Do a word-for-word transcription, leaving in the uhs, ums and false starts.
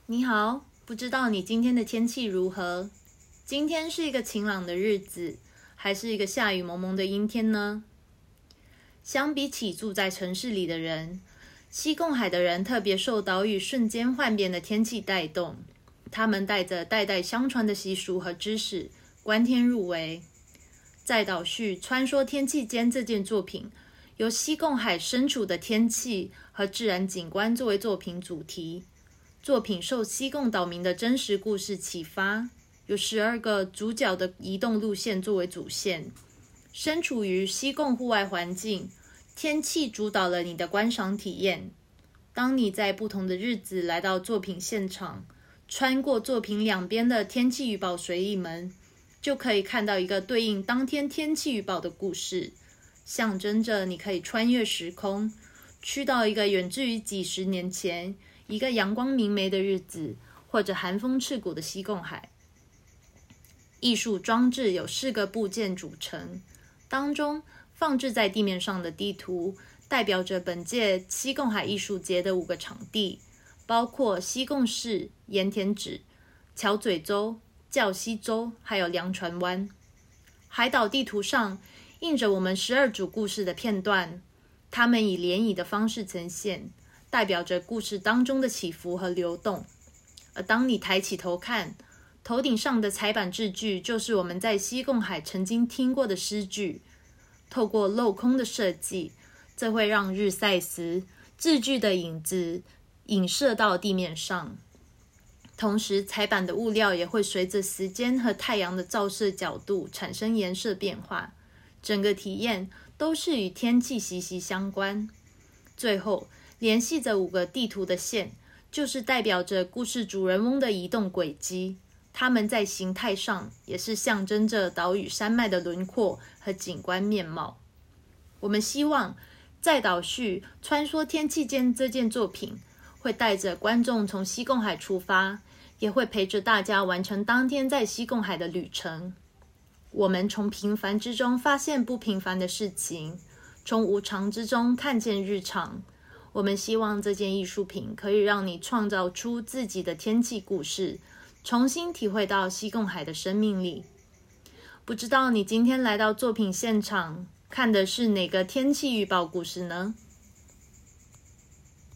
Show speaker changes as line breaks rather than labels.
你好，不知道你今天的天气如何？今天是一个晴朗的日子，还是一个下雨蒙蒙的阴天呢？相比起住在城市里的人，西贡海的人特别受岛屿瞬间幻变的天气带动，他们带着代代相传的习俗和知识，观天入微。在岛序穿梭天气间这件作品，由西贡海身处的天气和自然景观作为作品主题。作品受西贡岛民的真实故事启发，有十二个主角的移动路线作为主线。身处于西贡户外环境，天气主导了你的观赏体验。当你在不同的日子来到作品现场，穿过作品两边的天气预报随意门，就可以看到一个对应当天天气预报的故事，象征着你可以穿越时空，去到一个远至于几十年前，一个阳光明媚的日子，或者寒风刺骨的西贡海。艺术装置有四个部件组成，当中放置在地面上的地图代表着本届西贡海艺术节的五个场地，包括西贡市、盐田子、桥嘴洲、礁溪洲，还有凉船湾。海岛地图上印着我们十二组故事的片段，它们以涟漪的方式呈现，代表着故事当中的起伏和流动。而当你抬起头看，头顶上的彩板字句就是我们在西贡海曾经听过的诗句。透过镂空的设计，这会让日晒时字句的影子影射到地面上。同时，彩板的物料也会随着时间和太阳的照射角度产生颜色变化，整个体验都是与天气息息相关。最后，联系着五个地图的线，就是代表着故事主人翁的移动轨迹。它们在形态上也是象征着岛屿山脉的轮廓和景观面貌。我们希望在岛序穿梭天气间这件作品，会带着观众从西贡海出发，也会陪着大家完成当天在西贡海的旅程。我们从平凡之中发现不平凡的事情，从无常之中看见日常。我们希望这件艺术品可以让你创造出自己的天气故事，重新体会到西贡海的生命力。不知道你今天来到作品现场，看的是哪个天气预报故事呢？